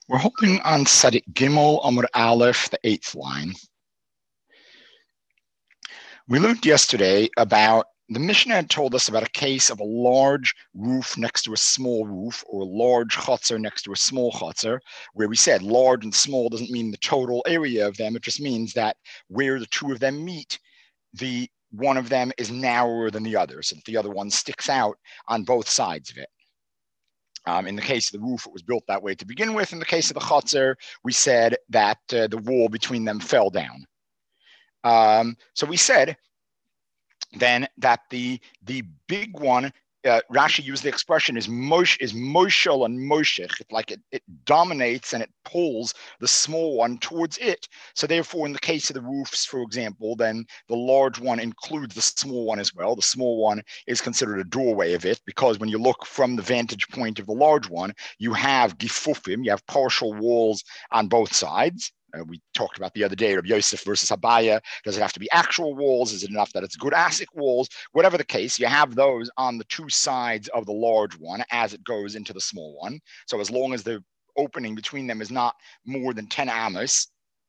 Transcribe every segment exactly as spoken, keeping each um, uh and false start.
We're holding on Sadik Gimel Amr Aleph, the eighth line. We learned yesterday about the Mishnah had told us about a case of a large roof next to a small roof, or a large chutzner next to a small chutzner, where we said large and small doesn't mean the total area of them. It just means that where the two of them meet, the one of them is narrower than the other, so that the other one sticks out on both sides of it. Um, in the case of the roof, it was built that way to begin with. In the case of the chutzner, we said that uh, the wall between them fell down. Um, so we said then that the the big one, uh, Rashi used the expression is mosh is moshel and moshech. It, like it, it dominates and it pulls the small one towards it. So therefore, in the case of the roofs, for example, then the large one includes the small one as well. The small one is considered a doorway of it, because when you look from the vantage point of the large one, you have gifufim, you have partial walls on both sides. Uh, we talked about the other day, Rabbi Yosef versus Abaya. Does it have to be actual walls? Is it enough that it's good ASIC walls? Whatever the case, you have those on the two sides of the large one as it goes into the small one. So as long as the opening between them is not more than ten amos,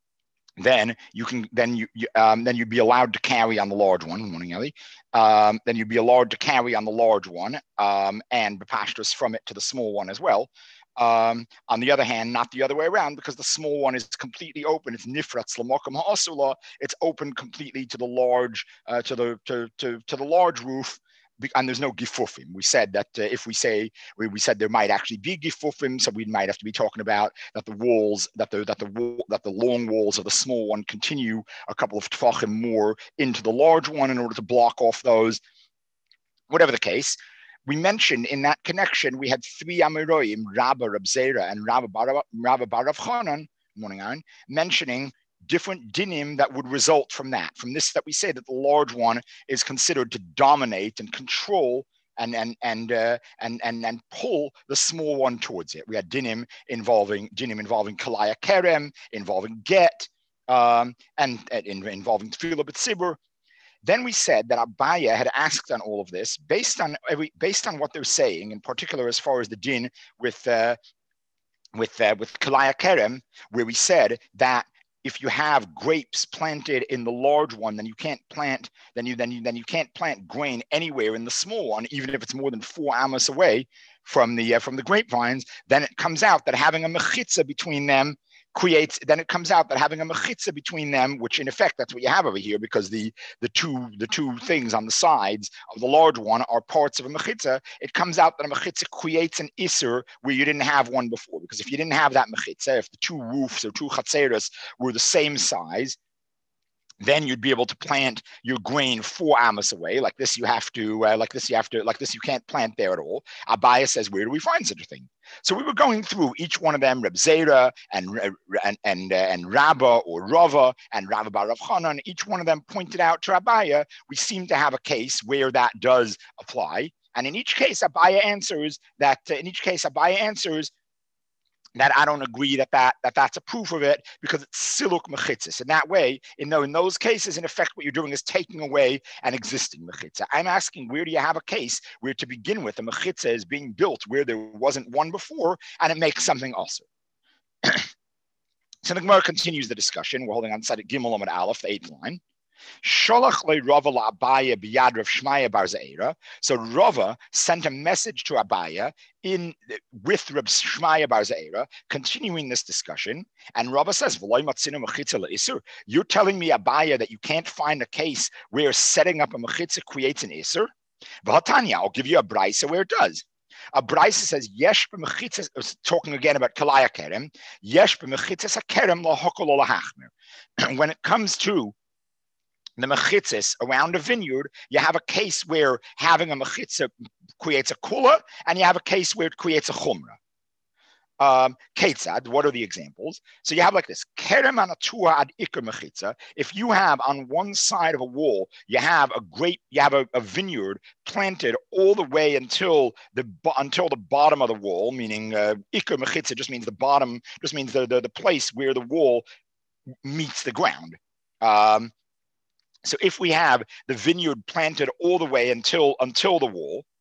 then you can then you, you um, then you'd be allowed to carry on the large one. Good morning, Ellie. Um, then you'd be allowed to carry on the large one um, and bepashtus from it to the small one as well. Um, on the other hand, not the other way around, because the small one is completely open. It's nifratz l'mokum ha'asula. It's open completely to the large, uh, to the to, to to the large roof, and there's no gifufim. We said that uh, if we say we, we said there might actually be gifufim, so we might have to be talking about that the walls, that the that the wall, that the long walls of the small one continue a couple of tefachim more into the large one in order to block off those. Whatever the case. We mentioned in that connection, we had three Amiroim, Rabba, Rab Zera, and Rabba Barav Chanan, morning on, mentioning different dinim that would result from that. From this, that we say that the large one is considered to dominate and control and and and uh, and and and pull the small one towards it. We had dinim involving dinim involving kalaya kerem, involving get, um, and, and involving tefillah b'tzibur. Then we said that Abaya had asked on all of this based on every, based on what they're saying, in particular as far as the din with uh, with uh, with Kalaya Kerem, where we said that if you have grapes planted in the large one, then you can't plant then you then you then you can't plant grain anywhere in the small one, even if it's more than four amos away from the uh, from the grapevines. Then it comes out that having a mechitza between them creates, then it comes out that having a mechitza between them, which in effect that's what you have over here, because the the two the two things on the sides of the large one are parts of a mechitza. It comes out that a mechitza creates an isser where you didn't have one before, because if you didn't have that mechitza, if the two roofs or two chatzeros were the same size, then you'd be able to plant your grain four amos away. Like this, you have to, uh, like this, you have to, like this, you can't plant there at all. Abaya says, where do we find such a thing? So we were going through each one of them, Reb Zera and and and, uh, and Rabba or Rava and Rabba bar Rav Chanan. Each one of them pointed out to Abaya, we seem to have a case where that does apply. And in each case, Abaya answers that. Uh, in each case, Abaya answers that I don't agree that, that that that's a proof of it, because it's siluk mechitzis. In that way, in, in those cases, in effect, what you're doing is taking away an existing mechitza. I'm asking, where do you have a case where, to begin with, a mechitza is being built where there wasn't one before, and it makes something also? So the Gemara continues the discussion. We're holding on Sadik Gimel Amud Aleph, the eighth line. Sholach le Rava la Abaya biyad Rav Shmaya bar Zeira. So Rava sent a message to Abaya in with Rav Shmaya bar Zeira, continuing this discussion. And Rava says, "You're telling me, Abaya, that you can't find a case where setting up a mechitza creates an iser? V'hatanya, I'll give you a brisa where it does." A brisa says, "Yesh b'mechitzas," talking again about kalaya kerem. Yesh b'mechitzas hakerem lahokol lahachmer. When it comes to the mechitzis around a vineyard, you have a case where having a mechitza creates a kula, and you have a case where it creates a chumra. Um, Ketzad, what are the examples? So you have like this, kerem anatua ad ikar mechitza. If you have on one side of a wall, you have a grape, you have a, a vineyard planted all the way until the until the bottom of the wall, meaning uh, ikar mechitza just means the bottom, just means the, the, the place where the wall meets the ground. Um, So if we have the vineyard planted all the way until until the wall,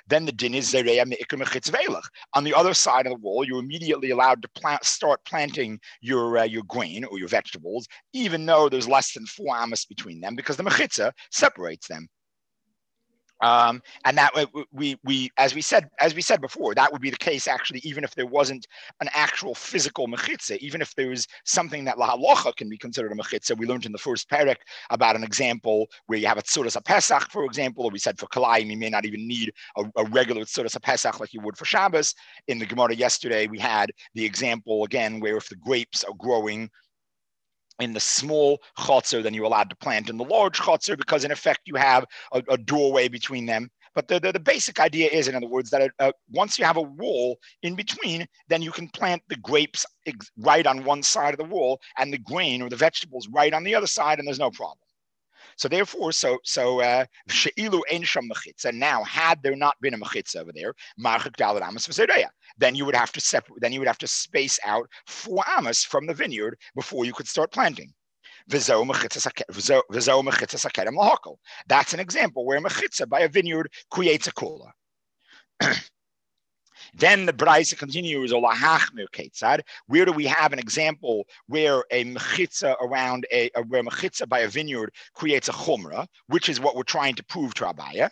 then the din is zereya me'ikar mechitza ve'elach. On the other side of the wall, you're immediately allowed to plant, start planting your uh, your grain or your vegetables, even though there's less than four amos between them, because the mechitza separates them. Um, and that we we as we said as we said before, that would be the case actually, even if there wasn't an actual physical mechitza, even if there was something that la halacha can be considered a mechitza. We learned in the first parak about an example where you have a tzuras pesach, for example, or we said for kalayim you may not even need a, a regular tzuras pesach like you would for Shabbos. In the Gemara yesterday, we had the example again where if the grapes are growing in the small chotzer, then you're allowed to plant in the large chotzer, because in effect you have a, a doorway between them. But the, the, the basic idea is, in other words, that uh, once you have a wall in between, then you can plant the grapes ex- right on one side of the wall and the grain or the vegetables right on the other side, and there's no problem. So therefore, so so she'ilu ein sham mechitza. Now, had there not been a mechitza over there, marchik daled amos v'zereya, then you would have to separate. Then you would have to space out four amos from the vineyard before you could start planting. That's an example where a mechitza by a vineyard creates a kula. Then the Braisa continues, where do we have an example where a mechitza around a, a where mechitza by a vineyard creates a chumrah, which is what we're trying to prove to Abaya.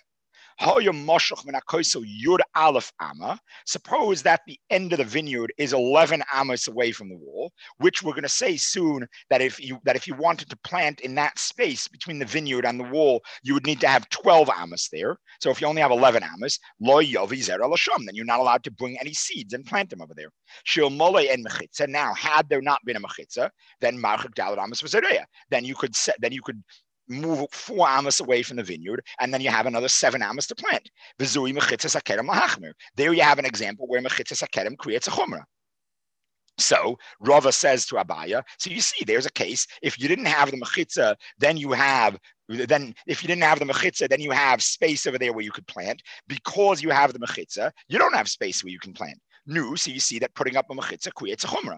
Suppose that the end of the vineyard is eleven amos away from the wall, which we're going to say soon that if you that if you wanted to plant in that space between the vineyard and the wall, you would need to have twelve amos there. So if you only have eleven amos, lo yovi zera l'sham, then you're not allowed to bring any seeds and plant them over there. Shil molei en mechitza. Now, had there not been a mechitza, then marchik daled amos v'zereya. Then you could set. Then you could. move four amos away from the vineyard, and then you have another seven amos to plant. There you have an example where mechitzas hakerem creates a chumrah. So Rava says to Abaya, so you see, there's a case. If you didn't have the mechitza, then you have then if you didn't have the mechitza, then you have space over there where you could plant. Because you have the mechitza, you don't have space where you can plant. No, so you see that putting up a mechitza creates a chumrah.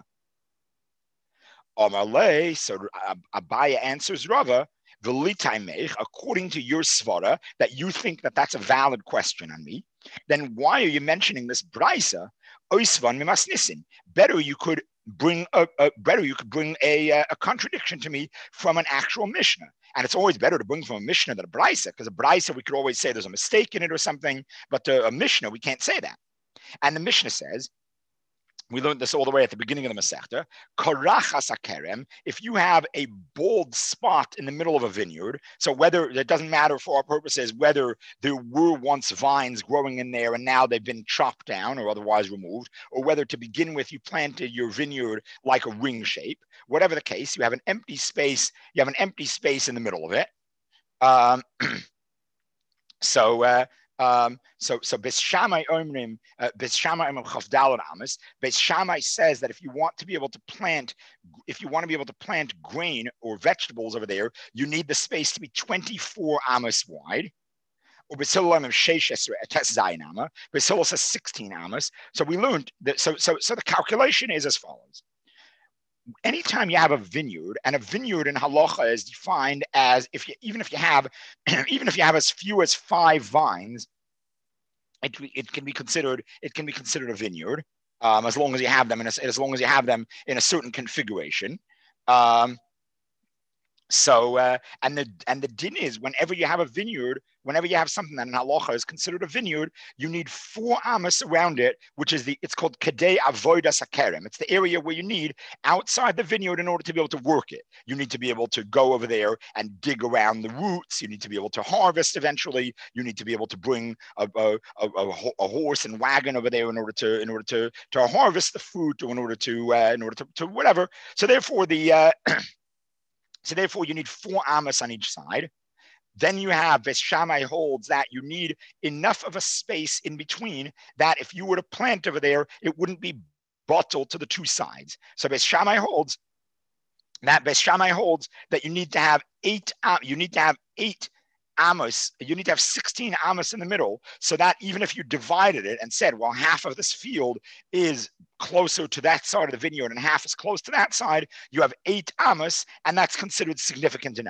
Amalei, so Abaya answers Rava, according to your svara, that you think that that's a valid question on me, then why are you mentioning this brisa? Better you could bring a, a better you could bring a, a contradiction to me from an actual mishnah. And it's always better to bring from a mishnah than a brisa, because a brisa we could always say there's a mistake in it or something, but the, a mishnah we can't say that. And the mishnah says, we learned this all the way at the beginning of the Masechta. Karachas hakerem, if you have a bald spot in the middle of a vineyard, so whether, it doesn't matter for our purposes whether there were once vines growing in there and now they've been chopped down or otherwise removed, or whether to begin with you planted your vineyard like a ring shape, whatever the case, you have an empty space, you have an empty space in the middle of it. Um, so, uh, Um, so, so Beis Shammai Omrim, uh, Beis Shammai Omrim Chavdalad Amos. Beis Shammai says that if you want to be able to plant, if you want to be able to plant grain or vegetables over there, you need the space to be twenty-four amos wide. Or Beis Hillel says sixteen amos. So we learned that. So, so, so the calculation is as follows. Anytime you have a vineyard, and a vineyard in halacha is defined as if you, even if you have, even if you have as few as five vines, it, it can be considered it can be considered a vineyard, um, as long as you have them in a, as long as you have them in a certain configuration. Um, So, uh, and the and the din is, whenever you have a vineyard, whenever you have something that in halacha is considered a vineyard, you need four amos around it, which is the, it's called kadei avodas hakerem. It's the area where you need outside the vineyard in order to be able to work it. You need to be able to go over there and dig around the roots. You need to be able to harvest eventually. You need to be able to bring a, a, a, a horse and wagon over there in order to in order to to harvest the fruit, or in order to uh, in order to, to whatever. So therefore the uh, So therefore, you need four amos on each side. Then you have, Beis Shammai holds that you need enough of a space in between that if you were to plant over there, it wouldn't be bottled to the two sides. So Beis Shammai holds that Beis Shammai holds that you need to have eight. Uh, you need to have eight amos. You need to have sixteen amos in the middle, so that even if you divided it and said, well, half of this field is closer to that side of the vineyard and half is close to that side, you have eight amos, and that's considered significant enough.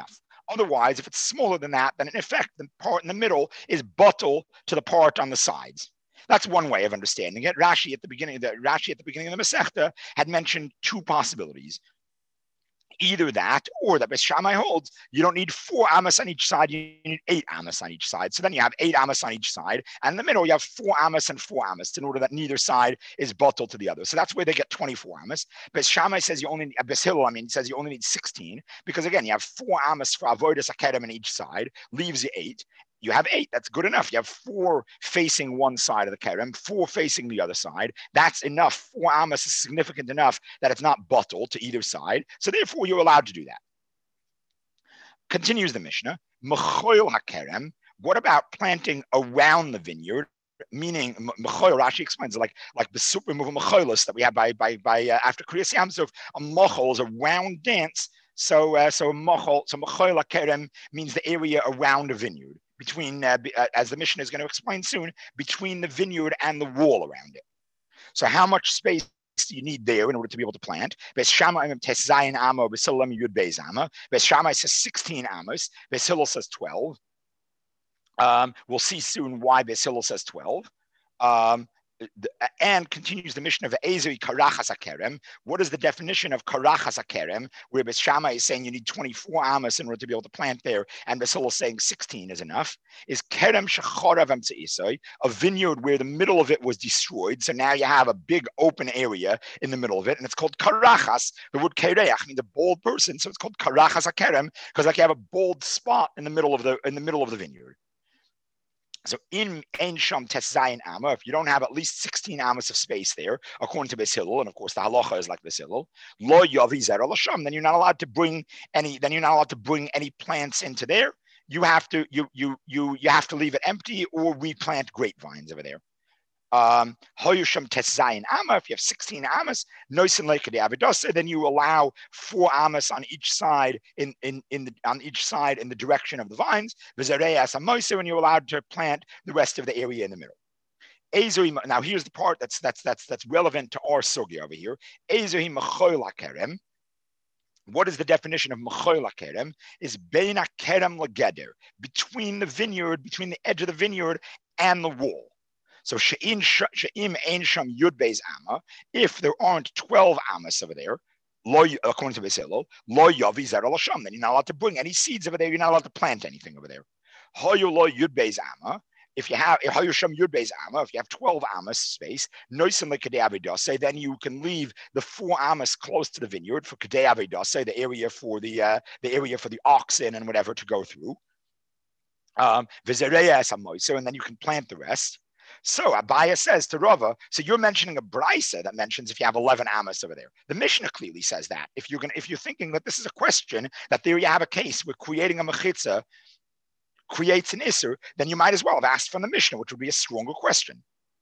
Otherwise, if it's smaller than that, then in effect, the part in the middle is bottle to the part on the sides. That's one way of understanding it. Rashi at the beginning, the Rashi at the beginning of the Masechta had mentioned two possibilities. Either that, or that Beis Shammai holds you don't need four amas on each side, you need eight amas on each side. So then you have eight amas on each side, and in the middle you have four amas and four amas in order that neither side is bottled to the other. So that's where they get twenty-four amas. Beis Shammai says you only need, Beis Hillel, I mean, says you only need sixteen, because again, you have four amas for avodas hakedem on each side, leaves you eight. You have eight. That's good enough. You have four facing one side of the kerem, four facing the other side. That's enough. Four amas is significant enough that it's not bottled to either side. So therefore, you're allowed to do that. Continues the Mishnah. Mechoil hakerem. What about planting around the vineyard? Meaning, mechoil, Rashi explains like like the super removal mechoilos that we have by by by uh, after Kriyas Yam. So a mechol is a round dance. So uh, so mechol, so mechoil hakerem means the area around a vineyard. Between, uh, as the Mishnah is going to explain soon, between the vineyard and the wall around it. So how much space do you need there in order to be able to plant? Beis Shammai says sixteen amos. Beis Hillel says twelve. Um, we'll see soon why Beis Hillel says twelve. Um, and continues the mission of Ezri Karachas Hakerem. What is the definition of Karachas Hakerem? Where Beis Shammai is saying you need twenty-four amos in order to be able to plant there, and Beis Hillel is saying sixteen is enough. Is Kerem Shechorav Emtzeisoi, a vineyard where the middle of it was destroyed, so now you have a big open area in the middle of it, and it's called Karachas. The word Kereach means a bold person, so it's called Karachas Hakerem because like you have a bold spot in the middle of the in the middle of the vineyard. So in Ein Sham Tes Zayin Amma, if you don't have at least sixteen amas of space there, according to Beis Hillel, and of course the halacha is like Beis Hillel, Lo Yavi Zer L'Sham, then you're not allowed to bring any. Then you're not allowed to bring any plants into there. You have to you you you you have to leave it empty or replant grapevines over there. Um, Hoyusham Tes Zayin Amma, if you have sixteen amas, Noisin Leicha de Avidasa, then you allow four amas on each side in in in the on each side in the direction of the vines. V'Zareas Amoser, and you're allowed to plant the rest of the area in the middle. Ezri, now here's the part that's that's that's that's relevant to our sugya over here. Ezri Mechoil HaKerem. What is the definition of Mechoil HaKerem? Is Bein HaKerem L'Geder, between the vineyard, between the edge of the vineyard and the wall. So she'im ein sham yud beis amma, if there aren't twelve amas over there, lo, according to Beis Hillel, lo yavi zer l'sham, then you're not allowed to bring any seeds over there. You're not allowed to plant anything over there. Hoyu lo yud beis amma. If you have hoyu sham yud beis amma, if you have twelve amas space, noisim lekadei avidase, then you can leave the four amas close to the vineyard for kadei avidase, the area for the uh, the area for the oxen and whatever to go through. Um, and then you can plant the rest. So Abaya says to Rava, so you're mentioning a brisa that mentions if you have eleven amas over there. The Mishnah clearly says that. If you're going, if you're thinking that this is a question, that there you have a case where creating a mechitza creates an isser, then you might as well have asked from the Mishnah, which would be a stronger question.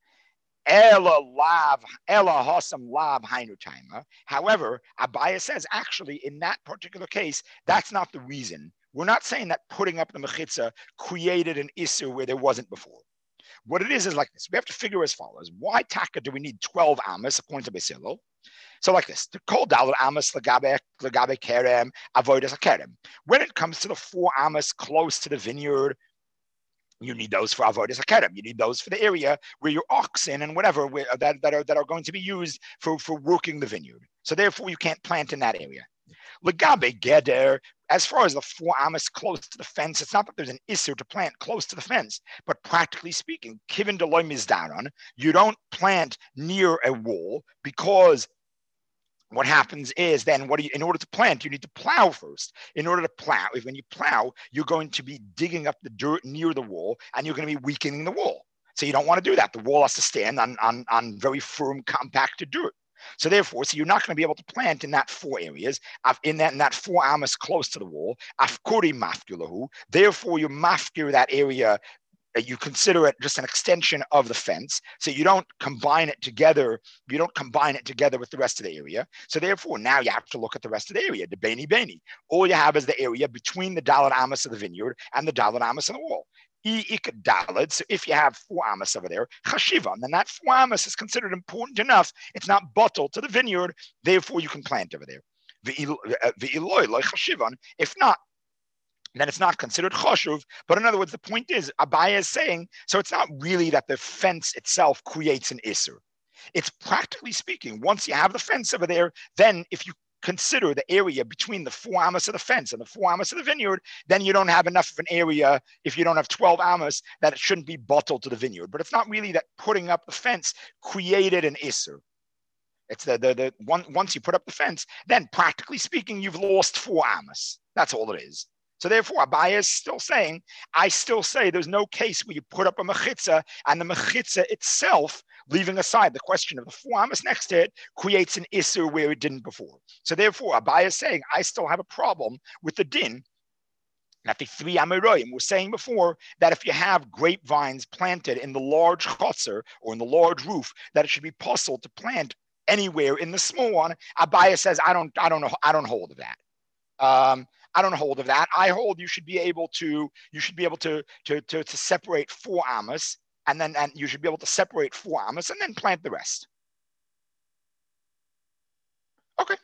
Ela lav, ela hasam lav hainu taima. However, Abaya says actually in that particular case, that's not the reason. We're not saying that putting up the mechitza created an isser where there wasn't before. What it is is like this. We have to figure as follows. Why taka do we need twelve amas according to Beis Hillel? So like this. To call dalar amas legabe legabe kerem avodas kerem. When it comes to the four amas close to the vineyard, you need those for avodas kerem. You need those for the area where your oxen and whatever where, that, that are that are going to be used for, for working the vineyard. So therefore, you can't plant in that area. Legabe geder. As far as the four amas close to the fence, it's not that there's an isser to plant close to the fence, but practically speaking, kivin deloy mizdaron, you don't plant near a wall because what happens is then what do you, in order to plant, you need to plow first. In order to plow, if when you plow, you're going to be digging up the dirt near the wall and you're going to be weakening the wall. So you don't want to do that. The wall has to stand on, on, on very firm, compacted dirt. So therefore, so you're not going to be able to plant in that four areas, in that in that four amas close to the wall. Afkuri mafkulahu. Therefore, you mafkur that area. You consider it just an extension of the fence. So you don't combine it together. You don't combine it together with the rest of the area. So therefore, now you have to look at the rest of the area. The beni beni. All you have is the area between the dalet amas of the vineyard and the dalet amas of the wall. So if you have four amas over there, chashivan, then that four amas is considered important enough. It's not bottled to the vineyard, therefore you can plant over there. If not, then it's not considered choshuv. But in other words, the point is, Abaye is saying, so it's not really that the fence itself creates an isser. It's practically speaking, once you have the fence over there, then if you consider the area between the four amos of the fence and the four amos of the vineyard, then you don't have enough of an area, if you don't have twelve amos, that it shouldn't be bottled to the vineyard. But it's not really that putting up the fence created an isser. It's the, the, the one, once you put up the fence, then practically speaking, you've lost four amos. That's all it is. So therefore, Abaye is still saying, I still say there's no case where you put up a mechitza and the mechitza itself, leaving aside the question of the four amos next to it, creates an isser where it didn't before. So therefore, Abaye is saying, I still have a problem with the din that the three Amoraim were saying before, that if you have grapevines planted in the large chotzer or in the large roof, that it should be possible to plant anywhere in the small one. Abaye says, I don't, I don't know, I don't hold of that. Um, I don't hold of that. I hold you should be able to, you should be able to, to, to, to separate four amos, and then and you should be able to separate four amos and then plant the rest. Okay.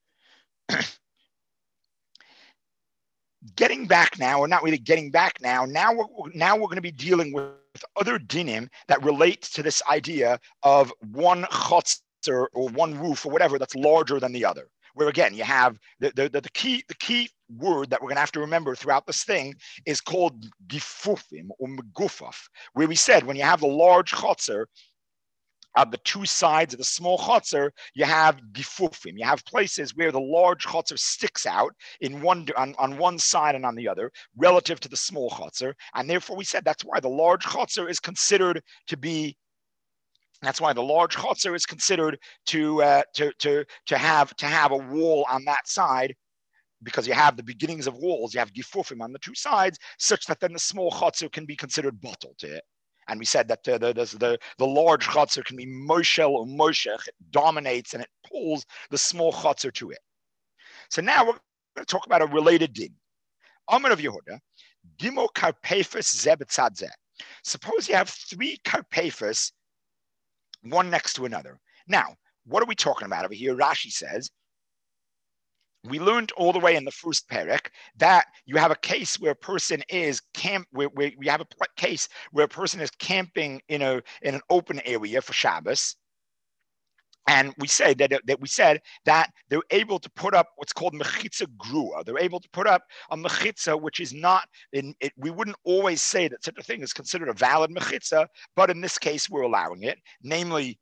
Getting back now, or not really getting back now, now we're, now we're going to be dealing with other dinim that relate to this idea of one chotzer or one roof or whatever that's larger than the other. Where again, you have the, the, the, the key the key word that we're going to have to remember throughout this thing is called gifufim or megufaf, where we said when you have the large chotzer, of the two sides of the small chotzer, you have gifufim. You have places where the large chotzer sticks out in one on, on one side and on the other relative to the small chotzer. And therefore we said that's why the large chotzer is considered to be That's why the large chotzer is considered to, uh, to, to, to, have, to have a wall on that side, because you have the beginnings of walls, you have gifufim on the two sides, such that then the small chotzer can be considered bottled to it. And we said that uh, the, the, the, the large chotzer can be moshel or moshech, it dominates and it pulls the small chotzer to it. So now we're going to talk about a related din. Amar of Yehuda, Gimo karpefus ze b'tzad ze. Suppose you have three karpefus, one next to another. Now, what are we talking about over here? Rashi says, we learned all the way in the first perek that you have a case where a person is camp, where, where we have a case where a person is camping in a in an open area for Shabbos, and we say that that we said that they're able to put up what's called mechitza grua. They're able to put up a mechitza, which is not in it. We wouldn't always say that such a thing is considered a valid mechitza, but in this case, we're allowing it, namely.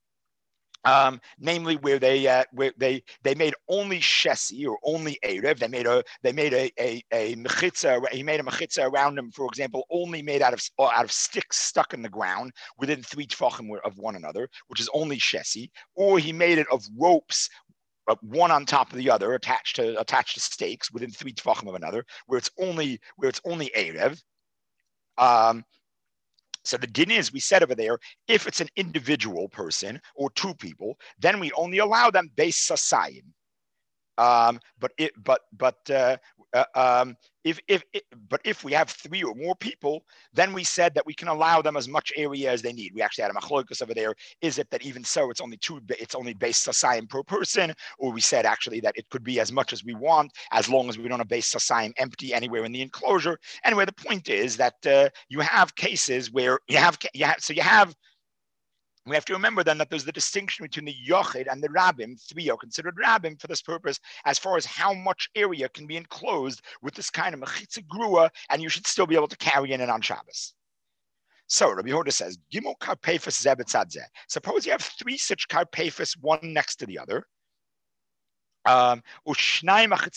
Um, namely, where they uh, where they they made only shesi or only erev. They made a they made a a, a mechitza. He made a mechitza around them, for example, only made out of out of sticks stuck in the ground within three tefachim of one another, which is only shesi. Or he made it of ropes, uh, one on top of the other, attached to attached to stakes within three tefachim of another, where it's only where it's only erev. Um, So the din is, we said over there, if it's an individual person or two people, then we only allow them beis sasayim. Um, but it, but but uh, uh, um, if if it, but if we have three or more people, then we said that we can allow them as much area as they need. We actually had a machlokas over there. Is it that even so, it's only two, it's only beis sasayim per person, or we said actually that it could be as much as we want, as long as we don't have beis sasayim empty anywhere in the enclosure. Anyway, the point is that uh, you have cases where you have, you have so you have. We have to remember then that there's the distinction between the Yochid and the Rabbim. Three are considered Rabbim for this purpose, as far as how much area can be enclosed with this kind of mechitza grua, and you should still be able to carry in it on Shabbos. So Rabbi Yehuda says, Gimel karpefus ze b'tzad ze. Suppose you have three such karpefus, one next to the other. Um, suppose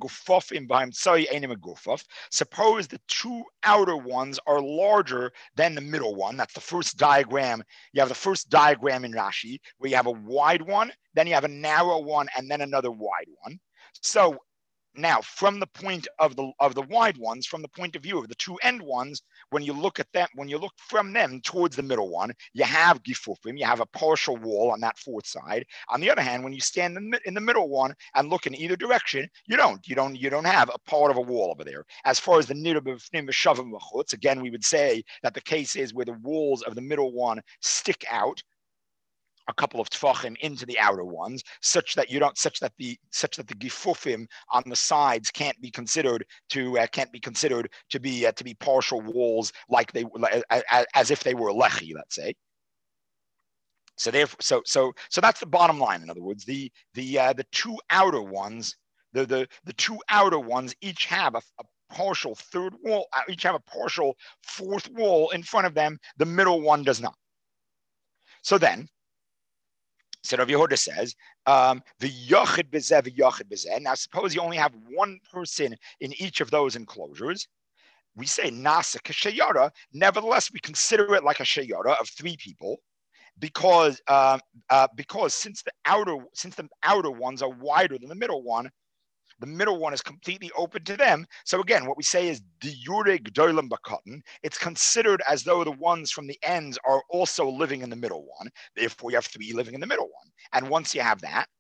the two outer ones are larger than the middle one. That's the first diagram. You have the first diagram in Rashi where you have a wide one, then you have a narrow one, and then another wide one. So now, from the point of the of the wide ones, from the point of view of the two end ones, when you look at them, when you look from them towards the middle one, you have gifufim, you have a partial wall on that fourth side. On the other hand, when you stand in the, in the middle one and look in either direction, you don't, you don't, you don't have a part of a wall over there. As far as the nidab b'fnim v'shavim v'chutz, again, we would say that the case is where the walls of the middle one stick out. a couple of tefachim into the outer ones, such that you don't, such that the such that the gifufim on the sides can't be considered to uh, can't be considered to be uh, to be partial walls, like they as, as if they were a lechi, let's say. So therefore, so so so that's the bottom line. In other words, the the uh, the two outer ones, the the the two outer ones each have a, a partial third wall, each have a partial fourth wall in front of them. The middle one does not. So then. So Rav Yehuda says, um, the yachid bezeh, the yachid bezeh. Now, suppose you only have one person in each of those enclosures. We say nasa k'sheyara. Nevertheless, we consider it like a sheyara of three people, because uh, uh, because since the outer since the outer ones are wider than the middle one, the middle one is completely open to them. So again, what we say is diyure gdolim b'katan. It's considered as though the ones from the ends are also living in the middle one. Therefore, you have three living in the middle one. And once you have that,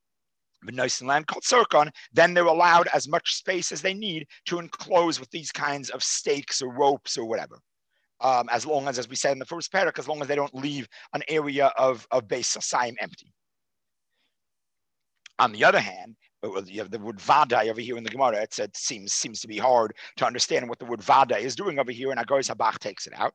then they're allowed as much space as they need to enclose with these kinds of stakes or ropes or whatever. Um, as long as, as we said in the first parak, as long as they don't leave an area of, of Beis Sasayim empty. On the other hand, you have the word vadai over here in the Gemara. It's, it seems seems to be hard to understand what the word vadai is doing over here, and Agoros Habach takes it out.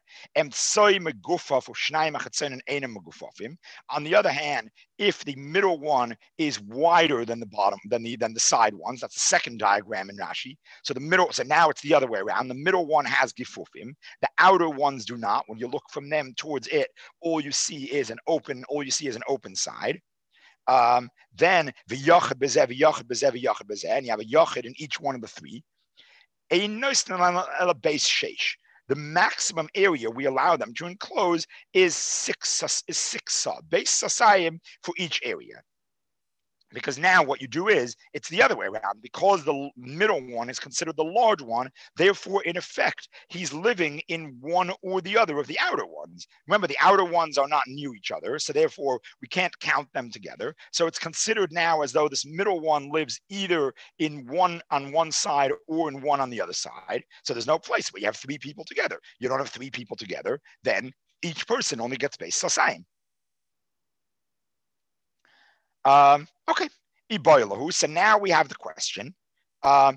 On the other hand, if the middle one is wider than the bottom, than the than the side ones, that's the second diagram in Rashi. So the middle, so now it's the other way around. The middle one has gifufim, the outer ones do not. When you look from them towards it, all you see is an open, all you see is an open side. Um, then the yachid bezeh, the yachid bezeh, the yachid bezeh, and you have a yachid in each one of the three. A base sheish. The maximum area we allow them to enclose is six is six base sasayim for each area. Because now what you do is, it's the other way around. Because the middle one is considered the large one, therefore, in effect, he's living in one or the other of the outer ones. Remember, the outer ones are not near each other, so therefore, we can't count them together. So it's considered now as though this middle one lives either in one on one side or in one on the other side. So there's no place where you have three people together. You don't have three people together, then each person only gets base sasayim. Um, okay, so now we have the question. Um,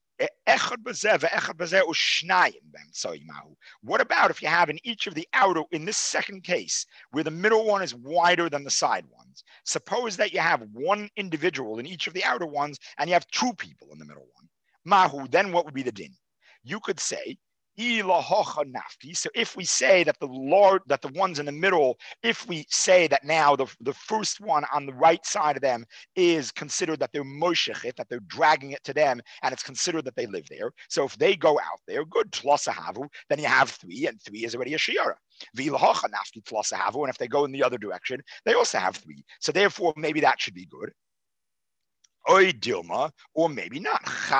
what about if you have in each of the outer, in this second case, where the middle one is wider than the side ones? Suppose that you have one individual in each of the outer ones, and you have two people in the middle one. Mahu, then what would be the din? You could say, so if we say that the Lord, that the ones in the middle, if we say that now the, the first one on the right side of them is considered that they're moshechit, that they're dragging it to them, and it's considered that they live there. So if they go out there, good, tlosahavu, then you have three, and three is already a shiara. And if they go in the other direction, they also have three. So therefore, maybe that should be good. Oy Dilma, or maybe not.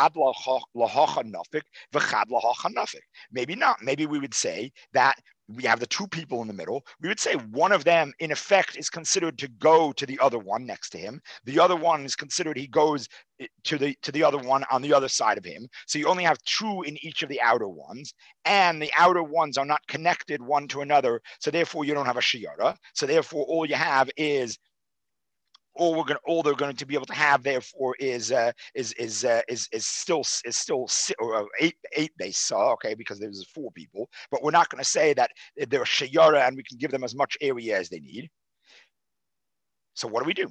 Maybe not. Maybe we would say that we have the two people in the middle. We would say one of them, in effect, is considered to go to the other one next to him. The other one is considered he goes to the to the other one on the other side of him. So you only have two in each of the outer ones, and the outer ones are not connected one to another. So therefore, you don't have a shiara. So therefore, all you have is all we're going, all they're going to be able to have, therefore, is uh, is is uh, is is still is still or eight eight base saw, okay, because there's four people. But we're not going to say that they're sheyara and we can give them as much area as they need. So what do we do?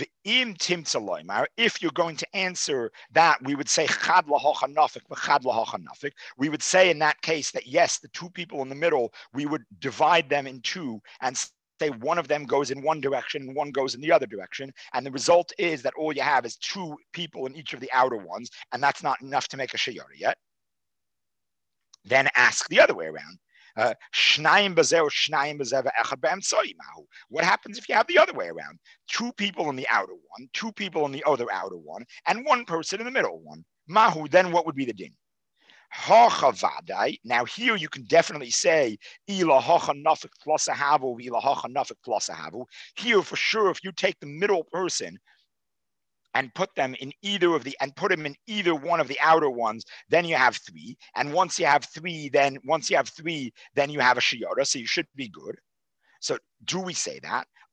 If you're going to answer that, we would say we would say in that case that yes, the two people in the middle, we would divide them in two and say one of them goes in one direction and one goes in the other direction. And the result is that all you have is two people in each of the outer ones, and that's not enough to make a sheyara yet. Then ask the other way around. Uh, what happens if you have the other way around? Two people in the outer one, two people in the other outer one, and one person in the middle one. Mahu, then what would be the din? Now here you can definitely say here for sure, if you take the middle person and put them in either of the and put them in either one of the outer ones, then you have three. And once you have three, then once you have three, then you have a shiyara, so you should be good. So do we say that?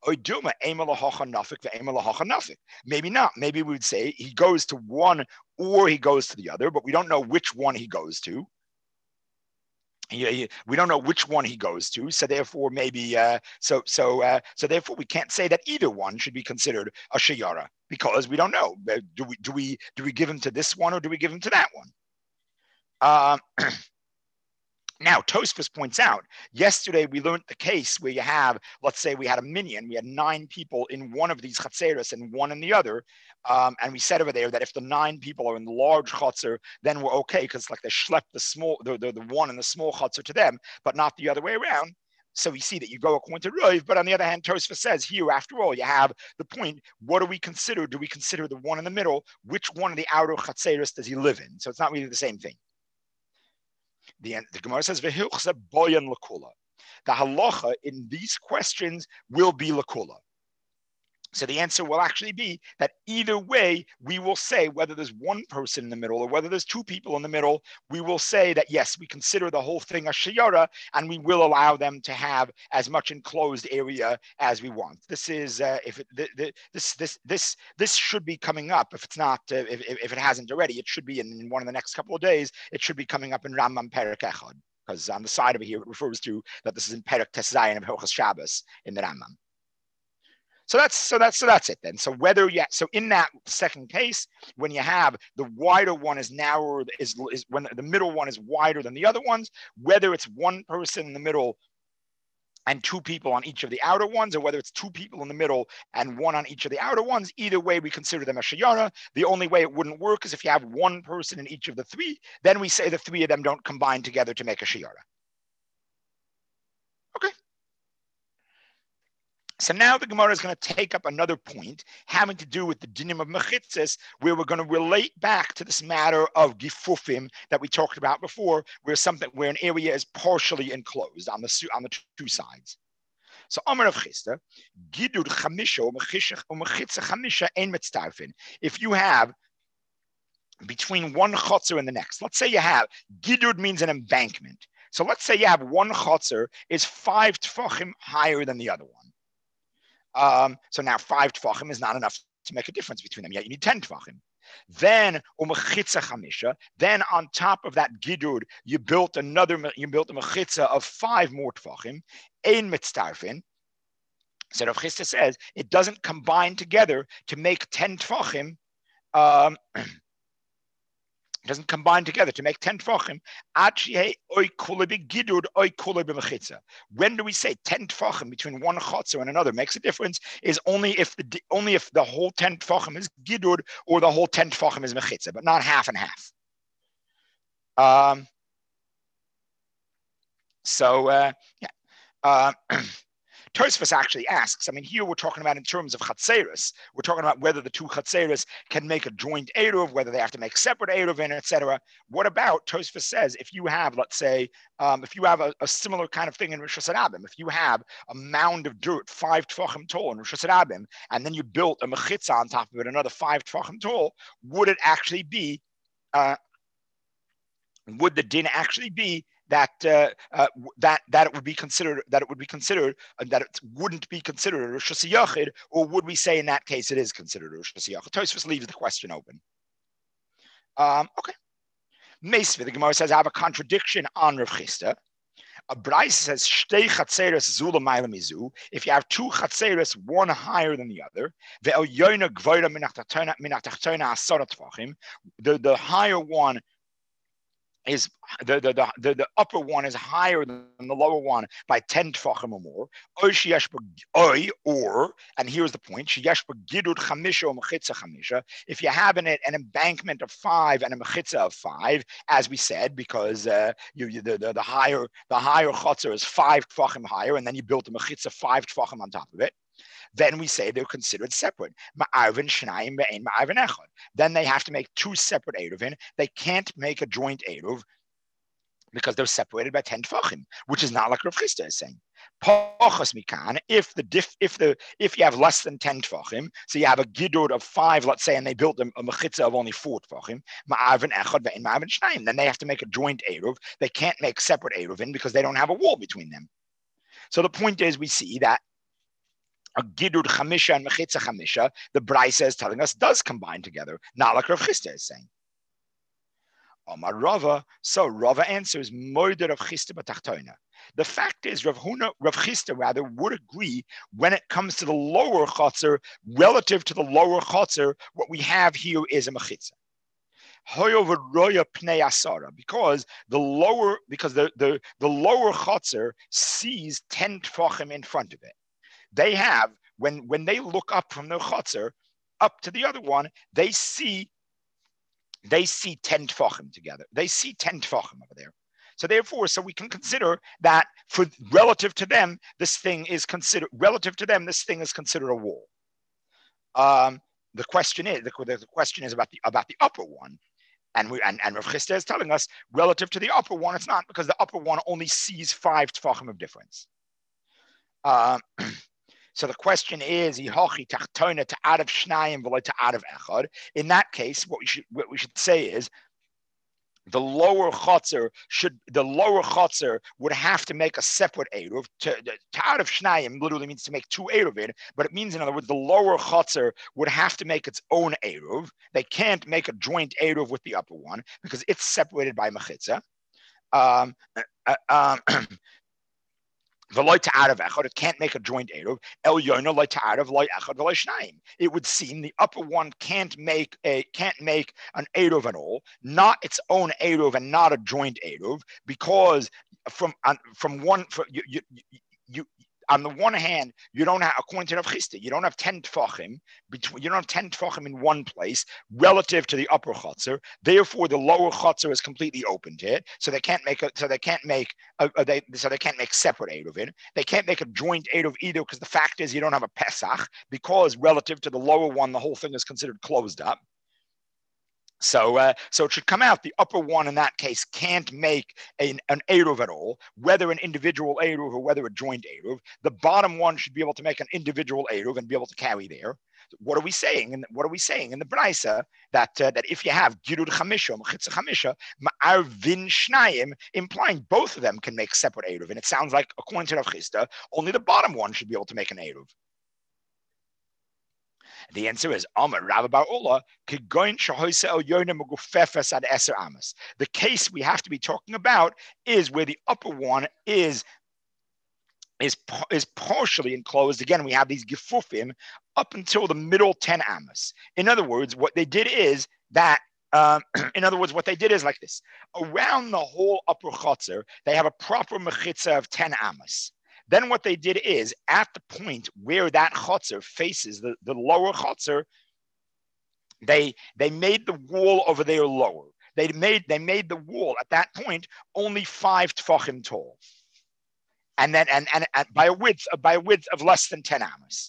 Maybe not. Maybe we would say he goes to one or he goes to the other, but we don't know which one he goes to. He, he, we don't know which one he goes to, so therefore maybe uh, so so uh, so therefore we can't say that either one should be considered a shayara because we don't know. Do we do we do we give him to this one or do we give him to that one? Uh, Now, Tosfos points out, yesterday we learned the case where you have, let's say we had a minyan, we had nine people in one of these chatzeros and one in the other. Um, and we said over there that if the nine people are in the large chatzer, then we're okay, because like they schlep the small, the, the, the one in the small chatzer to them, but not the other way around. So we see that you go according to Rav, but on the other hand, Tosfos says here, after all, you have the point, what do we consider? Do we consider the one in the middle? Which one of the outer chatzeros does he live in? So it's not really the same thing. The, the Gemara says, "V'hilchsa boyan lakula." The halacha in these questions will be lakula. So the answer will actually be that either way, we will say whether there's one person in the middle or whether there's two people in the middle, we will say that, yes, we consider the whole thing a shayara, and we will allow them to have as much enclosed area as we want. This is, uh, if it, the, the, this, this, this, this should be coming up. If it's not, uh, if, if it hasn't already, it should be in, in one of the next couple of days. It should be coming up in Rambam Perek Echad, because on the side of it here, it refers to that this is in Perek Tes Zayin of Hilchos Shabbos in the Rambam. So that's so that's so that's it then. So whether yeah, so in that second case, when you have the wider one is narrower, is is when the middle one is wider than the other ones, whether it's one person in the middle and two people on each of the outer ones, or whether it's two people in the middle and one on each of the outer ones, either way we consider them a shayara. The only way it wouldn't work is if you have one person in each of the three, then we say the three of them don't combine together to make a shayara. Okay. So now the Gemara is going to take up another point having to do with the dinim of mechitzas, where we're going to relate back to this matter of gifufim that we talked about before, where something where an area is partially enclosed on the on the two sides. So Amar of Chisda, gidud chamisha umechitza chamisha ein mitztarfin. If you have between one chotzer and the next, let's say you have gidud means an embankment. So let's say you have one chotzer is five tefachim higher than the other one. Um, so now five tefachim is not enough to make a difference between them. Yet you need ten tefachim. Then umechitza chamisha. Then on top of that gidud, you built another. You built a mechitza of five more tefachim. Ein mitztarfin. So Rav Chisda says it doesn't combine together to make ten tefachim. Um, It doesn't combine together to make ten tefachim. When do we say ten tefachim between one chotzer and another makes a difference? Is only if the only if the whole ten tefachim is gidud or the whole ten tefachim is mechitza, but not half and half. Um. So uh, yeah. Uh, Tosfos actually asks, I mean, here we're talking about in terms of chatzeris. We're talking about whether the two chatzeris can make a joint eruv, whether they have to make separate eruvin, et cetera. What about, Tosfos says, if you have, let's say, um, if you have a, a similar kind of thing in Rosh Hashanah, if you have a mound of dirt, five tefachim tall in Rosh Hashanah, and then you built a mechitza on top of it, another five tefachim tall, would it actually be, uh, would the din actually be that uh, uh, that that it would be considered that it would be considered uh, that it wouldn't be considered a Rosh Hashanah, or would we say in that case it is considered a Rosh Hashanah? Tosfos leaves the question open. Um, okay. Meisveh, the Gemara says I have a contradiction on Rav Chisda. A Brais says shtei chatzeres zula ma'ila mizu. If you have two chatzeres, one higher than the other, ve'el yoina gvoira min hatachtona asara tefachim, the the higher one is the, the the the upper one is higher than the lower one by ten tefachim or more. Or, and here's the point: if you have in it an embankment of five and a mechitza of five, as we said, because uh, you, you the, the the higher the higher chotzer is five tefachim higher, and then you built a mechitza five tefachim on top of it. Then we say they're considered separate. Then they have to make two separate eruvin. They can't make a joint eruv because they're separated by ten tefachim, which is not like Rav Chisda is saying. If the diff, if the if you have less than ten tefachim, so you have a gidud of five, let's say, and they built a, a mechitza of only four tefachim, then they have to make a joint eruv. They can't make separate eruvin because they don't have a wall between them. So the point is, we see that a gidud chamisha and mechitza chamisha, the Braisa is telling us does combine together. Not like Rav Chisda is saying. Amar Rava, so Rava answers moeder of Chisda b'tachtoina. The fact is, Rav Huna, Rav Chisda rather would agree when it comes to the lower chotzer relative to the lower chotzer. What we have here is a mechitza. Because the lower, because the the, the lower chotzer sees ten tfachim in front of it. They have, when when they look up from their chotzer up to the other one, they see they see ten tfachim together. They see ten tfachim over there. So therefore, so we can consider that for relative to them, this thing is considered relative to them. This thing is considered a wall. Um, the question is the, the question is about the about the upper one. And we and, and Rav Chisda is telling us relative to the upper one, it's not, because the upper one only sees five tefachim of difference. Um, so the question is, in that case, what we should what we should say is the lower chotzer should the lower chotzer would have to make a separate eruv. To out of shnayim literally means to make two eruvin, but it means, in other words, the lower chotzer would have to make its own eruv. They can't make a joint eruv with the upper one because it's separated by mechitza. Um, uh, um, It can't make a joint eruv. El yona loy ta'arav loy echad v'loy shnayim. It would seem the upper one can't make a can't make an eruv at all, not its own eruv and not a joint eruv, because from from one for you you. you on the one hand, you don't have, according to Rav Chisda, you don't have ten tefachim between. You don't have ten tefachim in one place relative to the upper chotzer. Therefore, the lower chotzer is completely open to it, so they can't make a. So they can't make. A, a, they, so they can't make separate eruvin. They can't make a joint eruv either, because the fact is you don't have a pesach, because relative to the lower one, the whole thing is considered closed up. So, uh, so it should come out the upper one in that case can't make an, an eruv at all, whether an individual eruv or whether a joint eruv. The bottom one should be able to make an individual eruv and be able to carry there. What are we saying? And what are we saying in the Braisa that uh, that if you have girud chamisha, mechitza chamisha, ma'arvin shnayim, implying both of them can make separate eruv, and it sounds like according to Rav Chisda, only the bottom one should be able to make an eruv. The answer is Amar Rav Bar Ula Kigoin Shahoise El Yona Megufefes Ad Eser Amas. The case we have to be talking about is where the upper one is is is partially enclosed. Again, we have these gefufim up until the middle ten amas. In other words, what they did is that. Um, in other words, what they did is like this: around the whole upper chotzer, they have a proper mechitza of ten amas. Then what they did is, at the point where that chotzer faces the, the lower chotzer, they they made the wall over there lower. They made they made the wall at that point only five tefachim tall, and then and, and and by a width by a width of less than ten amas.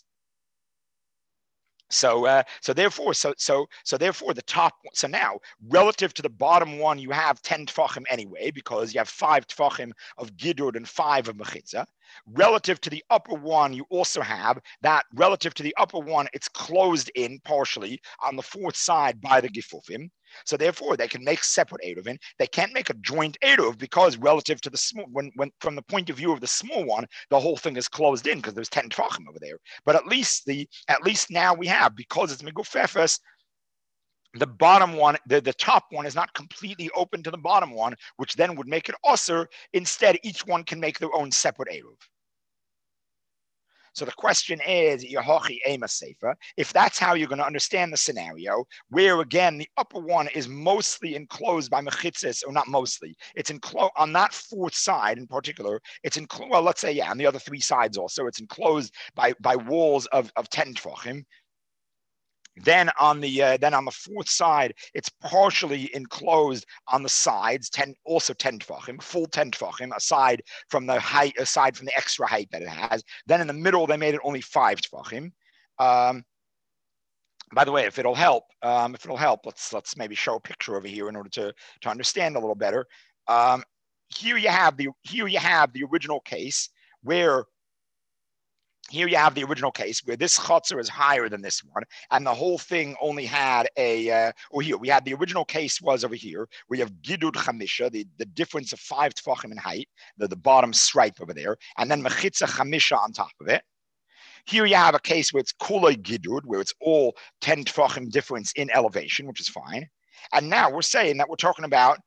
So, uh, so therefore, so so so therefore, the top. So now, relative to the bottom one, you have ten tefachim anyway, because you have five tefachim of gidud and five of mechitza. Relative to the upper one, you also have that. Relative to the upper one, it's closed in partially on the fourth side by the gifufim. So therefore, they can make separate eruvin. They can't make a joint eruv because relative to the small, when, when from the point of view of the small one, the whole thing is closed in because there's ten tefachim over there. But at least the at least now we have, because it's megufefes, the bottom one, the, the top one is not completely open to the bottom one, which then would make it osir. Instead, each one can make their own separate eruv. So the question is, Yehochi Ema Sefer, if that's how you're going to understand the scenario, where again the upper one is mostly enclosed by mechitzis, or not mostly, it's enclosed on that fourth side in particular. It's enclosed. Well, let's say yeah, on the other three sides also, it's enclosed by by walls of of ten tefachim. Then on the uh, then on the fourth side, it's partially enclosed on the sides, ten also ten tefachim, full ten tefachim, aside from the height, aside from the extra height that it has. Then in the middle, they made it only five tefachim. Um, by the way, if it'll help, um, if it'll help, let's let's maybe show a picture over here in order to to understand a little better. Um, here you have the here you have the original case where. Here you have the original case where this chotzer is higher than this one, and the whole thing only had a, uh, or here, we had the original case was over here, where you have gidud chamisha, the, the difference of five tefachim in height, the, the bottom stripe over there, and then mechitza chamisha on top of it. Here you have a case where it's kuloi gidud, where it's all ten tefachim difference in elevation, which is fine. And now we're saying that we're talking about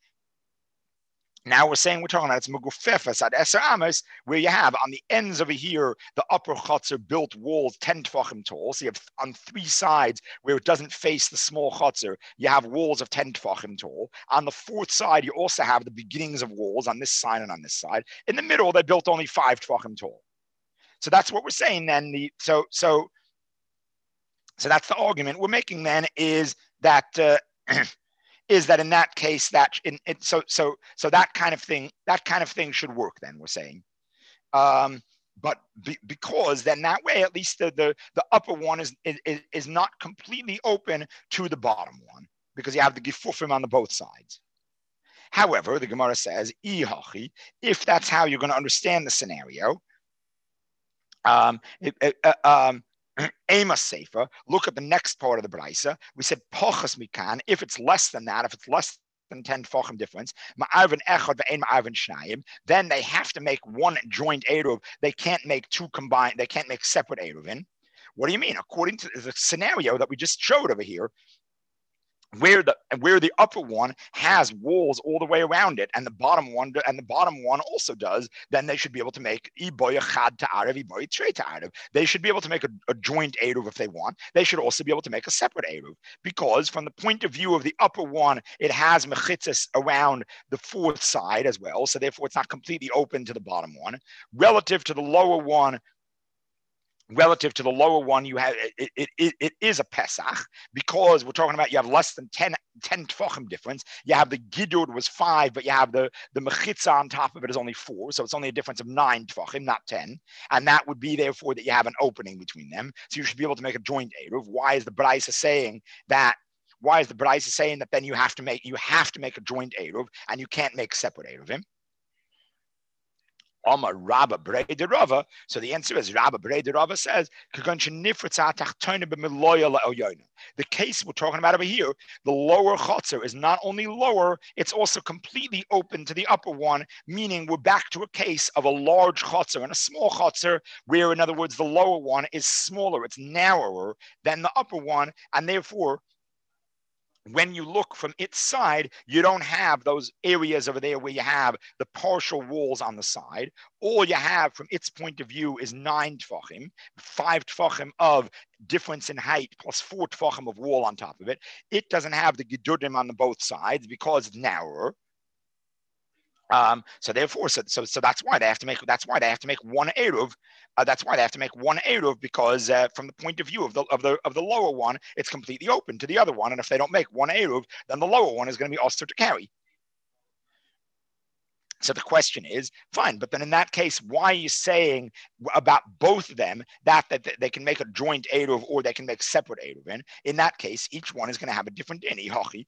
Now we're saying we're talking about it's megufefes at eser amos, where you have on the ends over here the upper chotzer built walls ten tefachim tall. So you have on three sides where it doesn't face the small chotzer, you have walls of ten tefachim tall. On the fourth side, you also have the beginnings of walls on this side and on this side. In the middle, they built only five tefachim tall. So that's what we're saying then. The so so so that's the argument we're making then is that. Uh, is that in that case that in it, so so so that kind of thing that kind of thing should work then we're saying, um, but be, because then that way at least the the, the upper one is, is is not completely open to the bottom one because you have the gifufim on the both sides. However, the Gemara says if that's how you're going to understand the scenario, um, it, it, uh, um Ema Sefer, look at the next part of the Braisa. We said Pochas Mikan, if it's less than that, if it's less than ten Tefachim difference, Ma'arvin Echad ve'en Ma'arvin Shnayim, then they have to make one joint Eruv. They can't make two combined, they can't make separate Eruvin. What do you mean? According to the scenario that we just showed over here, where the where the upper one has walls all the way around it, and the bottom one and the bottom one also does, then they should be able to make iboy chad ta'arev, iboy trei ta'arev. They should be able to make a, a joint eruv if they want. They should also be able to make a separate eruv because, from the point of view of the upper one, it has mechitzas around the fourth side as well. So therefore, it's not completely open to the bottom one. Relative to the lower one. Relative to the lower one, you have it, it, it, it is a Pesach because we're talking about you have less than ten, ten tefachim difference. You have the Gidud was five, but you have the, the Mechitza on top of it is only four. So it's only a difference of nine tefachim, not ten. And that would be therefore that you have an opening between them. So you should be able to make a joint Eruv. Why is the Braisa saying that? Why is the Braisa saying that then you have to make you have to make a joint Eruv and you can't make separate Eruvim? Omar Rabba Brei Rava. So the answer is Rabba Brei Rava says the case we're talking about over here, the lower chotzer is not only lower, it's also completely open to the upper one, meaning we're back to a case of a large chotzer and a small chotzer, where in other words the lower one is smaller, it's narrower than the upper one, and therefore when you look from its side, you don't have those areas over there where you have the partial walls on the side. All you have from its point of view is nine tefachim, five tefachim of difference in height plus four tefachim of wall on top of it. It doesn't have the gedudim on the both sides because it's narrower. Um, so therefore, so, so so that's why they have to make that's why they have to make one eruv. Uh, that's why they have to make one eruv because uh, from the point of view of the of the of the lower one, it's completely open to the other one, and if they don't make one eruv, then the lower one is going to be also to carry. So the question is, fine, but then in that case, why are you saying about both of them that, that they can make a joint eruv or they can make separate eruvin? In that case, each one is going to have a different din. The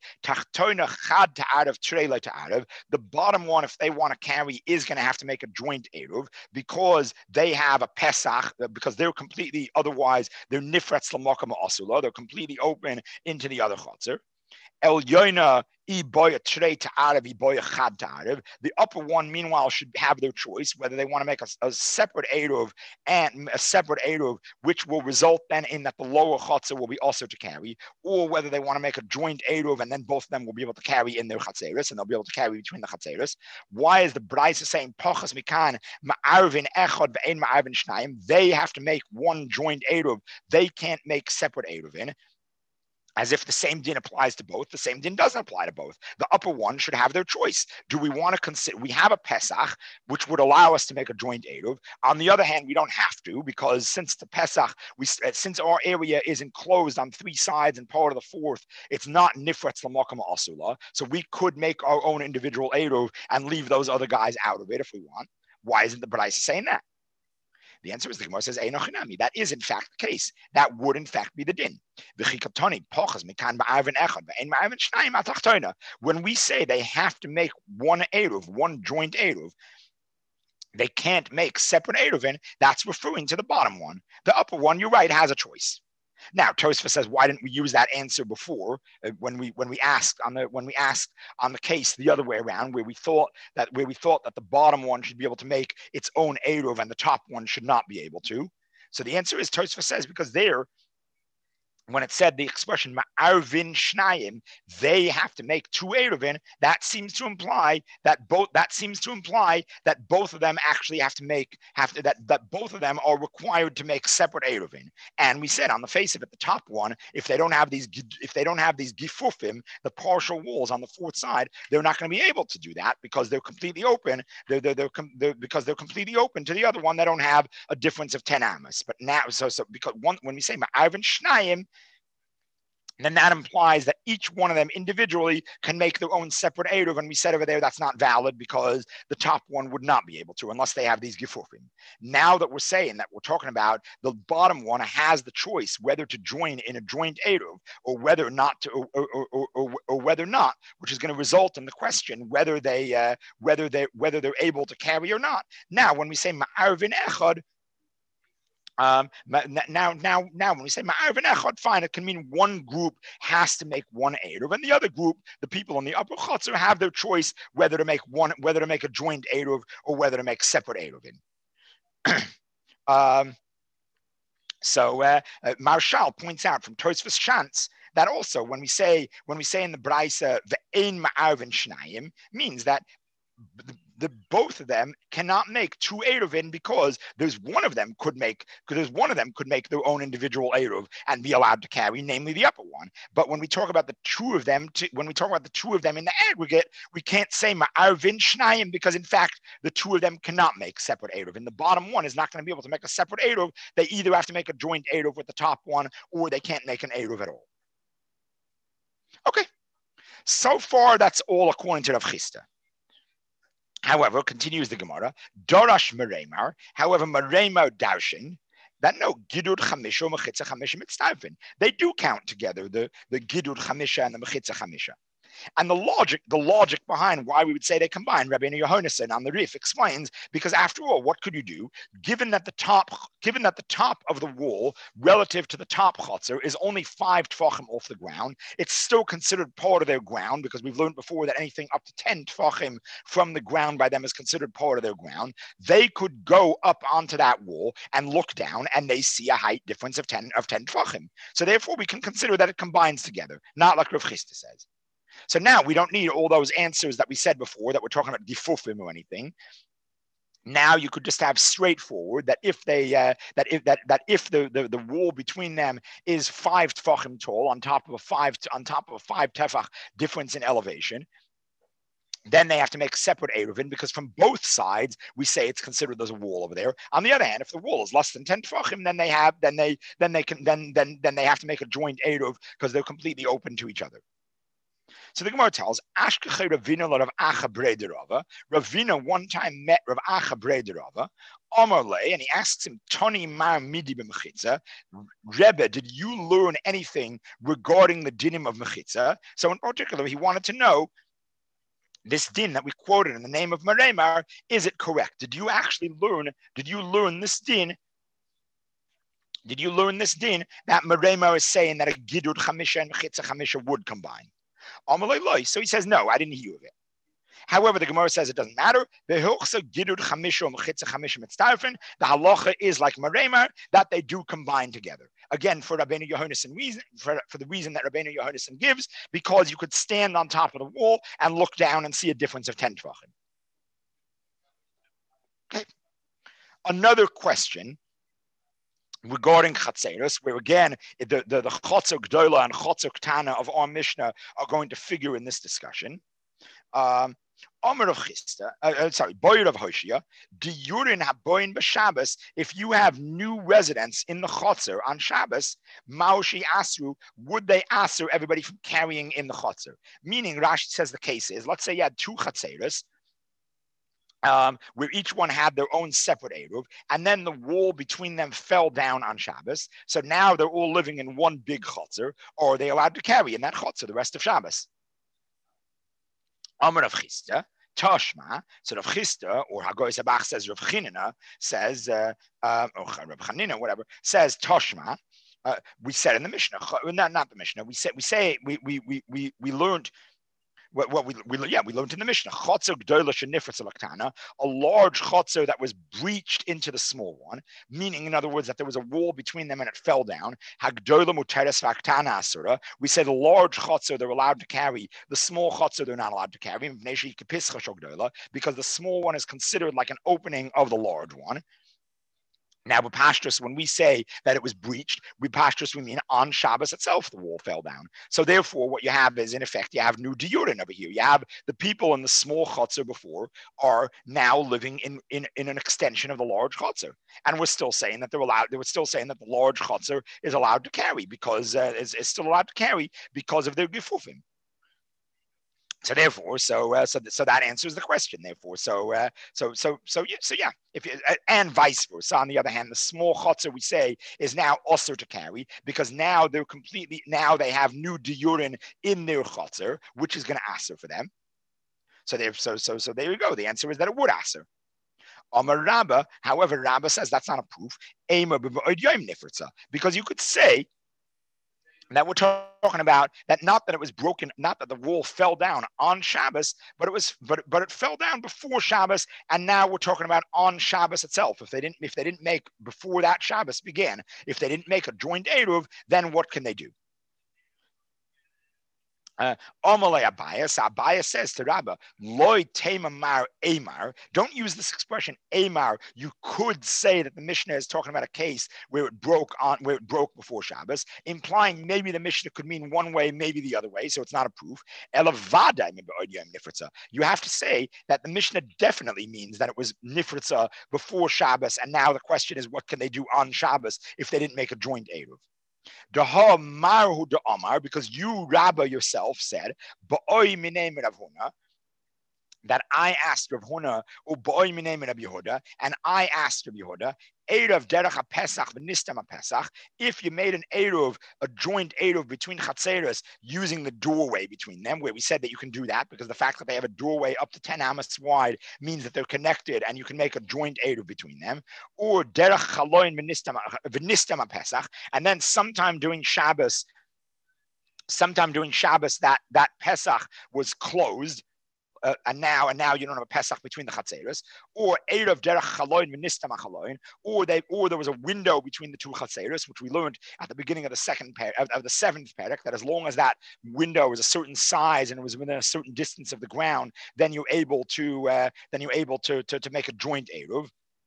bottom one, if they want to carry, is going to have to make a joint eruv because they have a pesach, because they're completely, otherwise, they're nifretz l'makam asula, they're completely open into the other chotzer. El Yoina, the upper one, meanwhile, should have their choice whether they want to make a, a separate eruv and a separate eruv, which will result then in that the lower chotzer will be also to carry, or whether they want to make a joint eruv and then both of them will be able to carry in their chatzeris and they'll be able to carry between the chatzeris. Why is the Braisa saying Pachas Mikan Ma'arvin Echad ve'en Ma'arvin Shnayim? They have to make one joint eruv. They can't make separate eruvin. As if the same din applies to both. The same din doesn't apply to both. The upper one should have their choice. Do we want to consider, we have a Pesach, which would allow us to make a joint eruv. On the other hand, we don't have to, because since the Pesach, we, since our area is enclosed on three sides and part of the fourth, it's not nifretz l'makam asula. So we could make our own individual eruv and leave those other guys out of it if we want. Why isn't the Braisa saying that? The answer is the Gemara says, that is in fact the case. That would in fact be the din. When we say they have to make one eruv, one joint eruv, they can't make separate eruvin, that's referring to the bottom one. The upper one, you're right, has a choice. Now, Tosfos says, why didn't we use that answer before uh, when we when we asked on the when we asked on the case the other way around, where we thought that where we thought that the bottom one should be able to make its own eruv and the top one should not be able to? So the answer is Tosfos says because there, when it said the expression ma'arvin shnayim, they have to make two eruvin. That seems to imply that both. That seems to imply that both of them actually have to make have to that that both of them are required to make separate eruvin. And we said on the face of it, the top one, if they don't have these if they don't have these gifufim, the partial walls on the fourth side, they're not going to be able to do that because they're completely open. They're they're, they're, they're because they're completely open to the other one. They don't have a difference of ten amos. But now, so so because one when we say ma'arvin shnayim, then that implies that each one of them individually can make their own separate eruv. And we said over there that's not valid because the top one would not be able to unless they have these gifufim. Now that we're saying that we're talking about the bottom one has the choice whether to join in a joint eruv or whether not to, or, or, or, or, or whether not, which is going to result in the question whether they uh, whether they whether they're able to carry or not. Now, when we say ma'arvin echad, Um, now, now, now, when we say ma'arvin echad, fine, it can mean one group has to make one eruv, and the other group, the people on the upper chotzer, have their choice whether to make one, whether to make a joint eruv or whether to make separate eruvin. um, so, uh, uh, Marshall points out from Tosfos Shantz that also when we say when we say in the Braisa ve'ein ma'arvin shnayim means that the, the both of them cannot make two eruvin because there's one of them could make because there's one of them could make their own individual eruv and be allowed to carry, namely the upper one. But when we talk about the two of them, to, when we talk about the two of them in the aggregate, we can't say ma'arvin shnayim because in fact the two of them cannot make separate eruv. And the bottom one is not going to be able to make a separate eruv. They either have to make a joint eruv with the top one or they can't make an eruv at all. Okay, so far that's all according to Rav Chisda. However, continues the Gemara, Dorash Meremar, however, Meremar Darshan, that no, Gidud Chamisha, Mechitza Chamisha Mitztarfin. They do count together, the, the Gidud Chamisha and the Mechitza Chamisha. And the logic, the logic behind why we would say they combine, Rabbeinu Yohanan on the Rif explains, because after all, what could you do? Given that the top, given that the top of the wall relative to the top chotzer is only five tefachim off the ground, it's still considered part of their ground because we've learned before that anything up to ten tefachim from the ground by them is considered part of their ground. They could go up onto that wall and look down, and they see a height difference of ten of ten tefachim. So therefore, we can consider that it combines together, not like Rav Chisda says. So now we don't need all those answers that we said before that we're talking about gifufim or anything. Now you could just have straightforward that if they uh, that if that that if the, the the wall between them is five tefachim tall on top of a five on top of a five tefach difference in elevation, then they have to make separate eruvin because from both sides we say it's considered there's a wall over there. On the other hand, if the wall is less than ten tefachim, then they have then they then they can then then then they have to make a joint eruv because they're completely open to each other. So the Gemara tells, Ashkeche Ravina Rav Acha Brederava. Ravina one time met Rav Acha Brederava, Amarle, and he asks him, Toni Mar Midi b'Mechitza, Rebbe, did you learn anything regarding the dinim of Mechitza? So in particular, he wanted to know, this din that we quoted in the name of Meremar, is it correct? Did you actually learn, did you learn this din? Did you learn this din that Meremar is saying that a Gidud Chamisha and Mechitza Chamisha would combine? So he says, no, I didn't hear of it. However, the Gemara says it doesn't matter. The halacha is like Meremar, that they do combine together. Again, for Rabbeinu Yohanan reason, for, for the reason that Rabbeinu Yohanan gives, because you could stand on top of the wall and look down and see a difference of ten tefachim. Okay. Another question regarding Chatzeros, where again, the, the, the Chotzer Gdola and Chotzer Ktana of our Mishnah are going to figure in this discussion. Um, Omer of Chisda, uh, uh, sorry, Boyer of Hoshia, Diyurin Haboyin b'Shabbos, if you have new residents in the Chotzer on Shabbos, Maushi Asru, would they Asru everybody from carrying in the Chotzer? Meaning, Rashi says the case is, let's say you had two Chatzeros, Um, where each one had their own separate eruv, and then the wall between them fell down on Shabbos. So now they're all living in one big chotzer, or are they allowed to carry in that chotzer the rest of Shabbos? Amar Rav Chisda, Tashma, so Rav Chisda, or Hagoy Sabach says Rav Chanina, says, uh, uh, or Rav Chanina, whatever, says Tashma. Uh, we said in the Mishnah, not, not the Mishnah, we said, we say, we, we, we, we, we learned what, what we, we yeah we learned in the Mishnah, chotzer gdola shenifratz laktana, a large chotzer that was breached into the small one, meaning in other words that there was a wall between them and it fell down. Hagdola muteres vaktana asura. We say the large chotzer they're allowed to carry, the small chotzer they're not allowed to carry, because the small one is considered like an opening of the large one. Now, with Pashtus, when we say that it was breached, with Pashtus, we mean on Shabbos itself, the wall fell down. So therefore, what you have is, in effect, you have new diurin over here. You have the people in the small chutzner before are now living in, in, in an extension of the large chutzner. And we're still saying that they're allowed, they were still saying that the large chutzner is allowed to carry because, uh, is, is still allowed to carry because of their gifufim. So therefore, so uh, so so that answers the question. Therefore, so uh, so so so yeah, so yeah. If you, uh, and vice versa. On the other hand, the small chotzer we say is now usher to carry because now they're completely now they have new diurin in their chotzer, which is going to answer for them. So there, so so so there you go. The answer is that it would answer. Amar Rabba, however, Rabba says that's not a proof. Because you could say that we're talking about that not that it was broken, not that the wall fell down on Shabbos, but it was, but but it fell down before Shabbos, and now we're talking about on Shabbos itself. If they didn't, if they didn't make before that Shabbos began, if they didn't make a joint eruv, then what can they do? Uh, Abaye, so Abaye says to Rabba, Loi Tamar Amar. Don't use this expression Amar. You could say that the Mishnah is talking about a case where it broke on where it broke before Shabbos, implying maybe the Mishnah could mean one way, maybe the other way. So it's not a proof. Elavada. You have to say that the Mishnah definitely means that it was nifritza before Shabbos, and now the question is, what can they do on Shabbos if they didn't make a joint eruv? Because you, Rabba, yourself said, that I asked Rav Huna, and I asked Rav Yehuda, Erev derech Pesach v'nistam Pesach, if you made an Erev, a joint Erev between Chatzeros using the doorway between them, where we said that you can do that because the fact that they have a doorway up to ten amos wide means that they're connected and you can make a joint Erev between them, or derech chaloin v'nistam Pesach, and then sometime during Shabbos, sometime during Shabbos that, that Pesach was closed, Uh, and now and now you don't have a Pesach between the Chatzeros, or Erev derech chaloin v'nistam chaloin, or they or there was a window between the two Chatzeros, which we learned at the beginning of the second pair of, of the seventh parak, that as long as that window was a certain size and it was within a certain distance of the ground, then you're able to uh, then you're able to, to to make a joint Erev.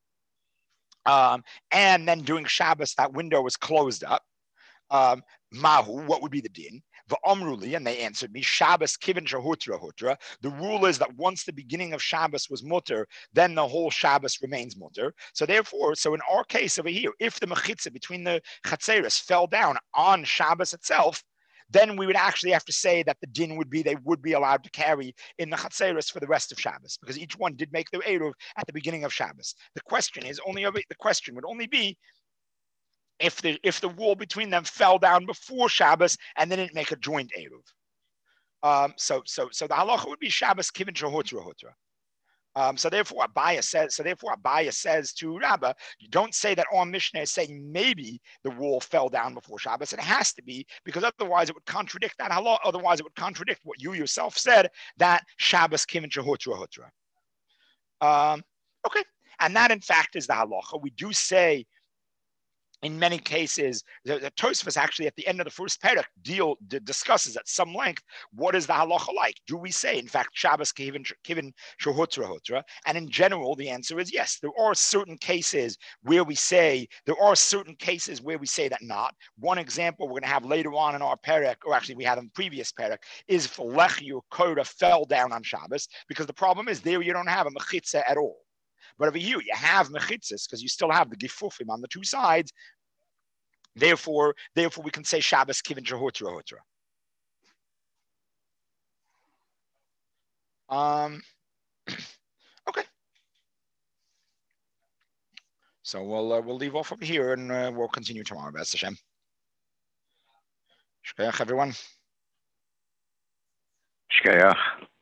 Um, and then during Shabbos, that window was closed up. Um, Mahu, what would be the din? V'omruli, and they answered me, Shabbos kivin shahutra hutra. The rule is that once the beginning of Shabbos was mutter, then the whole Shabbos remains mutter. So therefore, so in our case over here, if the mechitza between the chatzeros fell down on Shabbos itself, then we would actually have to say that the din would be they would be allowed to carry in the chatzeros for the rest of Shabbos, because each one did make their eruv at the beginning of Shabbos. The question is only the question would only be if the if the wall between them fell down before Shabbos and they didn't make a joint eruv. Um, so so so the halacha would be Shabbos kivin shahutra hutra. Um, so therefore, Abaye says. So therefore, Abaye says to Rabbah, you don't say that our Mishnah is saying maybe the wall fell down before Shabbos. It has to be, because otherwise it would contradict that halacha. Otherwise, it would contradict what you yourself said, that Shabbos kivin shahutra hutra. Um, okay, and that in fact is the halacha. We do say, in many cases, the, the Tosfos actually at the end of the first parak deal d- discusses at some length what is the halacha like. Do we say, in fact, Shabbos kivin shahutra hutra? And in general, the answer is yes. There are certain cases where we say there are certain cases where we say that not. One example we're going to have later on in our parak, or actually we had in the previous parak, is if Lech Yokora fell down on Shabbos, because the problem is there you don't have a mechitza at all. But over here, you have mechitzas because you still have the gifufim on the two sides. Therefore, therefore, we can say Shabbos kivin shahutra hutra. Um, okay. So we'll uh, we'll leave off over here and uh, we'll continue tomorrow. B'ez Hashem. Shkayach, everyone. Shkayach.